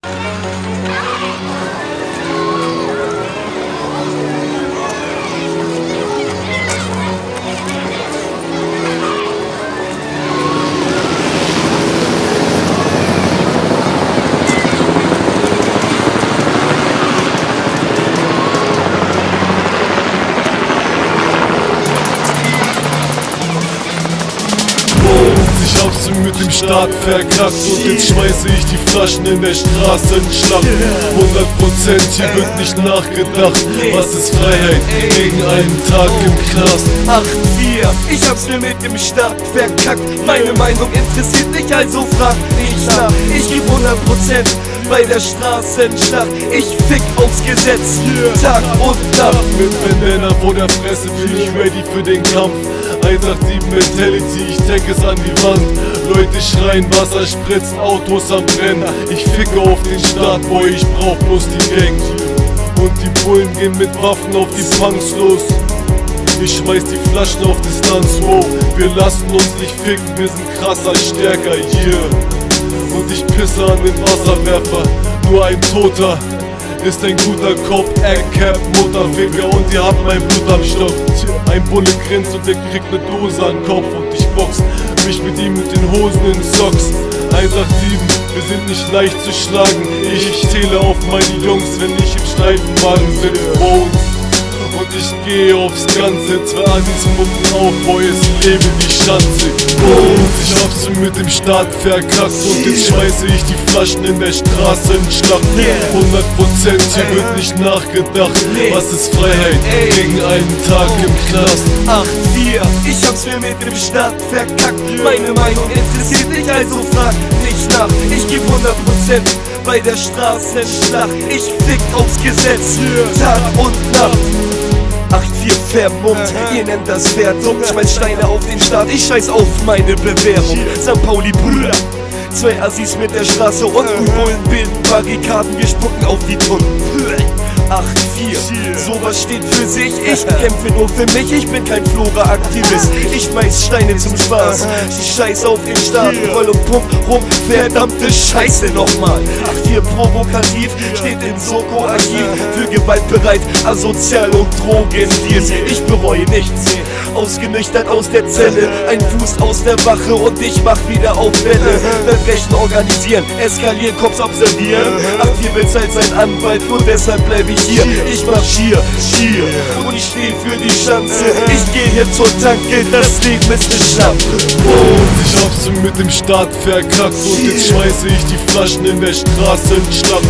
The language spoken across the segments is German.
Ich hab's mit dem Start verkackt und jetzt schmeiße ich die Flaschen in der Straßenschlacht. 100% hier wird nicht nachgedacht. Was ist Freiheit gegen einen Tag im Knast? 8-4, ich hab's mir mit dem Start verkackt. Meine Meinung interessiert dich, also frag nicht nach. Ich geb 100% bei der Straßenschlacht. Ich fick aufs Gesetz, Tag und Nacht. Mit Bandana vor der Fresse bin ich ready für den Kampf. 187 Mentality, ich denk es an die Wand. Leute schreien, Wasser spritzt, Autos am Brennen. Ich ficke auf den Start, boy, ich brauch bloß die Gang. Und die Bullen gehen mit Waffen auf die Punks los. Ich schmeiß die Flaschen auf Distanz, wow. Wir lassen uns nicht ficken, wir sind krasser, stärker, yeah. Und ich pisse an den Wasserwerfer, nur ein Toter ist ein guter Cop, Eggcap, Mutterficker und ihr habt mein Blut am Stock. Ein Bulle grinst und der kriegt ne Dose an den Kopf und ich box mich mit ihm mit den Hosen in Socks. 187, wir sind nicht leicht zu schlagen. Ich zähle auf meine Jungs, wenn ich im Streifenwagen sitze. Und ich gehe aufs Ganze, zwei Anis mucken auf, boy, es lebe die Schanze. Und ich hab's mit dem Start verkackt und jetzt schmeiße ich die Flaschen in der Straßenschlacht. 100% hier wird nicht nachgedacht. Was ist Freiheit gegen einen Tag im Knast? 8-4, ich hab's mir mit dem Start verkackt. Meine Meinung interessiert dich, also frag nicht nach. Ich geb 100% bei der Straßenschlacht. Ich fick aufs Gesetz, Tag und Nacht. 8-4 vermummt, ihr nennt das verdummt. Schmeiß Steine auf den Start, ich scheiß auf meine Bewährung. St. Pauli Brüder, zwei Assis mit der Straße und Bullen bilden Barrikaden, wir spucken auf die Tunnen. 8-4, sowas steht für sich. Ich kämpfe nur für mich, ich bin kein Flora-Aktivist. Ich schmeiß Steine zum Spaß, ich scheiß auf den Start, roll und pump rum, verdammte Scheiße nochmal. 8-4 provokativ, steht im Soko-Archiv, für Gewalt bereit, asozial und drogendeals. Ich bereue nichts, ausgenüchtert aus der Zelle, ein Fuß aus der Wache und ich mach wieder auf Welle. Verbrechen organisieren, eskalieren, Cops observieren. 8-4 bezahlt sein Anwalt, nur deshalb bleib ich hier. Ich marschier, schier und ich steh für die Schanze. Ich geh hier zur Tanke, das Leben ist ne Schlampe. Und ich hab's mit dem Start verkackt und jetzt schmeiße ich die Flaschen in der Straßenschlacht.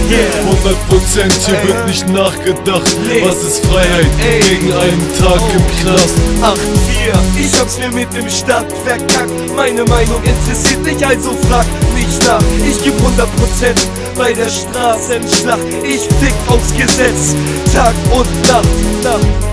100% hier wird nicht nachgedacht. Was ist Freiheit gegen einen Tag im Knast? 8-4, ich hab's mir mit dem Start verkackt. Meine Meinung interessiert dich, also frag nicht nach. Ich geb 100% bei der Straßenschlacht. Ich fick aufs Gesetz, Tag und Nacht.